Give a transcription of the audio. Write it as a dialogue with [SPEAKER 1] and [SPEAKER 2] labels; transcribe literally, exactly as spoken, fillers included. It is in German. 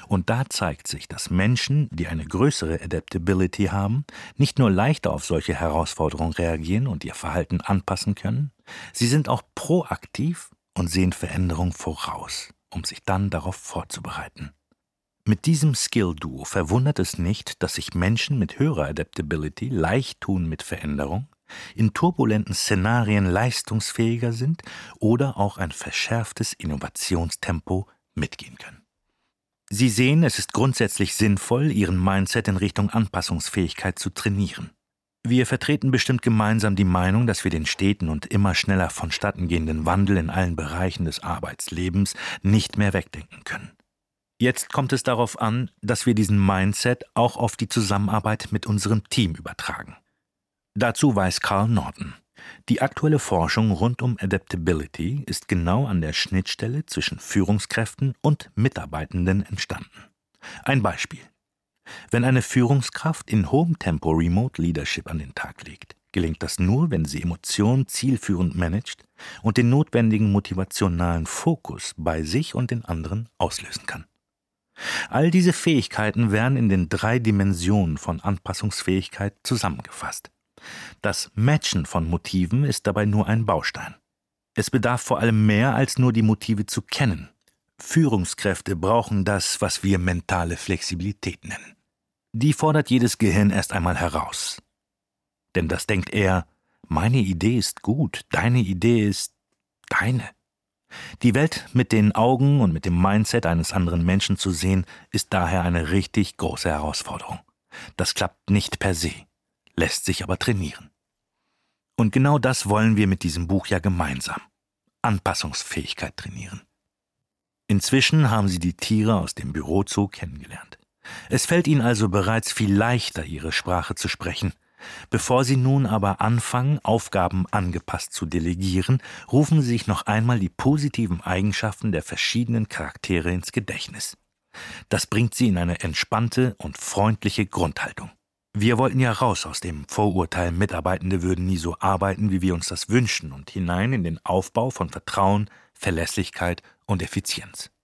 [SPEAKER 1] Und da zeigt sich, dass Menschen, die eine größere Adaptability haben, nicht nur leichter auf solche Herausforderungen reagieren und ihr Verhalten anpassen können, sie sind auch proaktiv und sehen Veränderungen voraus, um sich dann darauf vorzubereiten. Mit diesem Skill-Duo verwundert es nicht, dass sich Menschen mit höherer Adaptability leicht tun mit Veränderung, in turbulenten Szenarien leistungsfähiger sind oder auch ein verschärftes Innovationstempo mitgehen können. Sie sehen, es ist grundsätzlich sinnvoll, Ihren Mindset in Richtung Anpassungsfähigkeit zu trainieren. Wir vertreten bestimmt gemeinsam die Meinung, dass wir den steten und immer schneller vonstatten gehenden Wandel in allen Bereichen des Arbeitslebens nicht mehr wegdenken können. Jetzt kommt es darauf an, dass wir diesen Mindset auch auf die Zusammenarbeit mit unserem Team übertragen. Dazu weiß Carl Norton: Die aktuelle Forschung rund um Adaptability ist genau an der Schnittstelle zwischen Führungskräften und Mitarbeitenden entstanden. Ein Beispiel: Wenn eine Führungskraft in hohem Tempo Remote Leadership an den Tag legt, gelingt das nur, wenn sie Emotionen zielführend managt und den notwendigen motivationalen Fokus bei sich und den anderen auslösen kann. All diese Fähigkeiten werden in den drei Dimensionen von Anpassungsfähigkeit zusammengefasst. Das Matchen von Motiven ist dabei nur ein Baustein. Es bedarf vor allem mehr als nur die Motive zu kennen. Führungskräfte brauchen das, was wir mentale Flexibilität nennen. Die fordert jedes Gehirn erst einmal heraus. Denn das denkt eher: Meine Idee ist gut, deine Idee ist deine. Die Welt mit den Augen und mit dem Mindset eines anderen Menschen zu sehen, ist daher eine richtig große Herausforderung. Das klappt nicht per se, lässt sich aber trainieren. Und genau das wollen wir mit diesem Buch ja gemeinsam: Anpassungsfähigkeit trainieren. Inzwischen haben Sie die Tiere aus dem Bürozoo kennengelernt. Es fällt Ihnen also bereits viel leichter, Ihre Sprache zu sprechen. Bevor Sie nun aber anfangen, Aufgaben angepasst zu delegieren, rufen Sie sich noch einmal die positiven Eigenschaften der verschiedenen Charaktere ins Gedächtnis. Das bringt Sie in eine entspannte und freundliche Grundhaltung. Wir wollten ja raus aus dem Vorurteil, Mitarbeitende würden nie so arbeiten, wie wir uns das wünschen, und hinein in den Aufbau von Vertrauen, Verlässlichkeit und Effizienz.